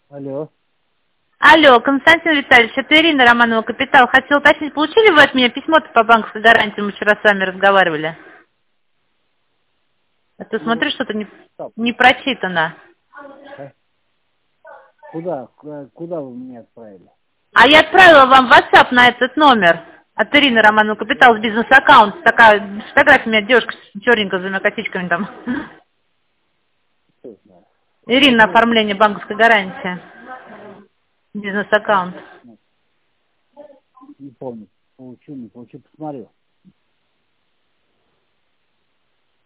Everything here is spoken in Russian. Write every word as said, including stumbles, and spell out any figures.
Алло. Алло, Константин Витальевич, это Ирина Романова, Капитал. Хотела уточнить, получили вы от меня письмо-то по банковской гарантии? Мы вчера с вами разговаривали. А то Ну, смотрю, что-то не, стоп. не прочитано. А? Куда? Куда куда вы меня отправили? А я отправила вам в WhatsApp на этот номер от Ирины Романова, Капитал, с бизнес-аккаунт. Такая фотография у меня девушка черненькая с двумя косичками там. Что знаю. Ирина, Какой? оформление банковской гарантии. Бизнес-аккаунт. Не помню. Получу, не получу, посмотрю.